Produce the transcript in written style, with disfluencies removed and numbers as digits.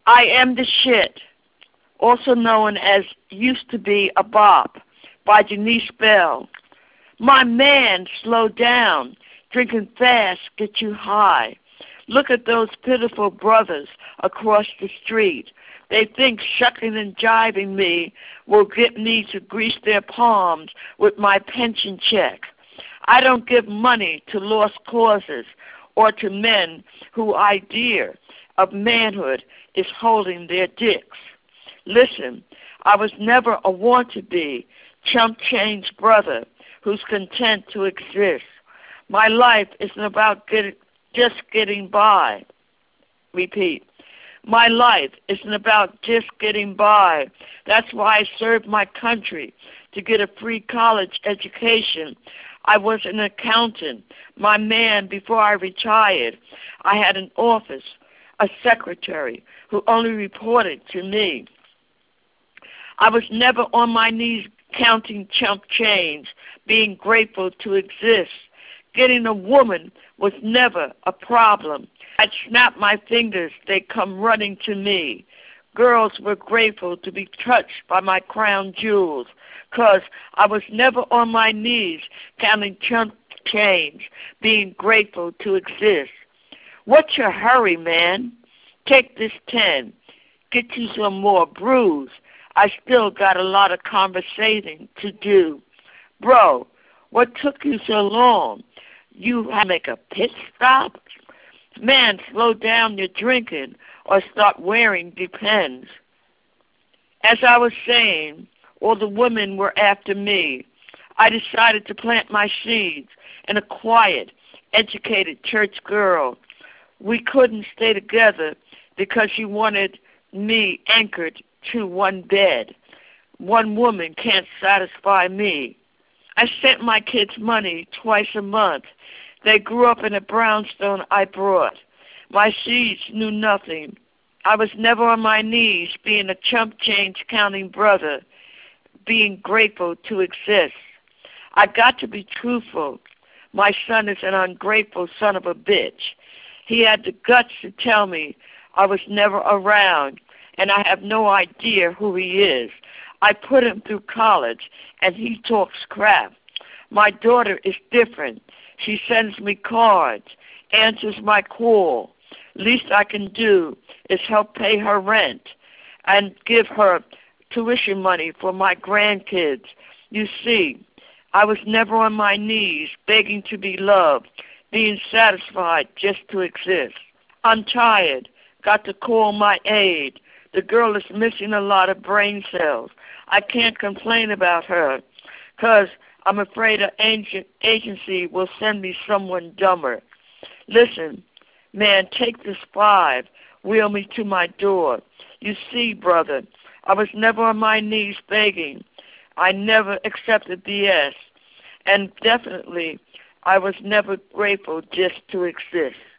I Am the Shit, also known as Used to Be a Bop by Janice Bell. My man, slow down. Drinking fast, get you high. Look at those pitiful brothers across the street. They think shucking and jiving me will get me to grease their palms with my pension check. I don't give money to lost causes or to men whose idea of manhood is holding their dicks. Listen, I was never a want-to-be, chump change brother who's content to exist. My life isn't about just getting by. Repeat. My life isn't about just getting by. That's why I served my country to get a free college education. I was an accountant. My man, before I retired, I had an office, a secretary who only reported to me. I was never on my knees counting chump change, being grateful to exist. Getting a woman was never a problem. I'd snap my fingers, they'd come running to me. Girls were grateful to be touched by my crown jewels, 'cause I was never on my knees counting chump change, being grateful to exist. What's your hurry, man? Take this 10. Get you some more brews. I still got a lot of conversating to do. Bro, what took you so long? You had to make a pit stop? Man, slow down your drinking or start wearing depends. As I was saying, all the women were after me. I decided to plant my seeds in a quiet, educated church girl. We couldn't stay together because she wanted me anchored to one bed. One woman can't satisfy me. I sent my kids money twice a month. They grew up in a brownstone I brought. My seeds knew nothing. I was never on my knees being a chump change counting brother, being grateful to exist. I got to be truthful. My son is an ungrateful son of a bitch. He had the guts to tell me I was never around, and I have no idea who he is. I put him through college, and he talks crap. My daughter is different. She sends me cards, answers my call. Least I can do is help pay her rent and give her tuition money for my grandkids. You see, I was never on my knees begging to be loved, being satisfied just to exist. I'm tired. Got to call my aide. The girl is missing a lot of brain cells. I can't complain about her because I'm afraid an agency will send me someone dumber. Listen, man, take this 5. Wheel me to my door. You see, brother, I was never on my knees begging. I never accepted BS. And definitely, I was never grateful just to exist.